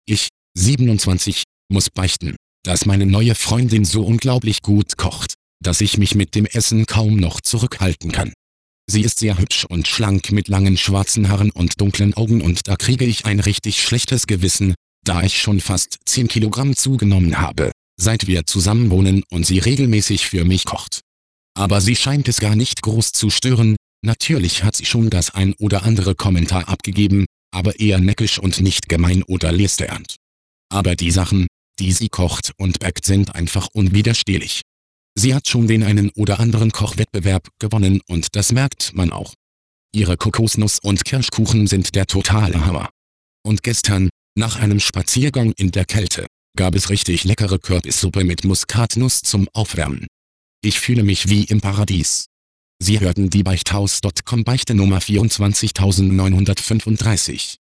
Ich, 27, muss beichten, dass meine neue Freundin so unglaublich gut kocht, dass ich mich mit dem Essen kaum noch zurückhalten kann. Sie ist sehr hübsch und schlank mit langen schwarzen Haaren und dunklen Augen und da kriege ich ein richtig schlechtes Gewissen, da ich schon fast 10 Kilogramm zugenommen habe, seit wir zusammen wohnen und sie regelmäßig für mich kocht. Aber sie scheint es gar nicht groß zu stören, natürlich hat sie schon das ein oder andere Kommentar abgegeben, aber eher neckisch und nicht gemein oder lästernd. Aber die Sachen, die sie kocht und backt, sind einfach unwiderstehlich. Sie hat schon den einen oder anderen Kochwettbewerb gewonnen und das merkt man auch. Ihre Kokosnuss- und Kirschkuchen sind der totale Hammer. Und gestern, nach einem Spaziergang in der Kälte, gab es richtig leckere Kürbissuppe mit Muskatnuss zum Aufwärmen. Ich fühle mich wie im Paradies. Sie hörten die Beichthaus.com Beichte Nummer 24935.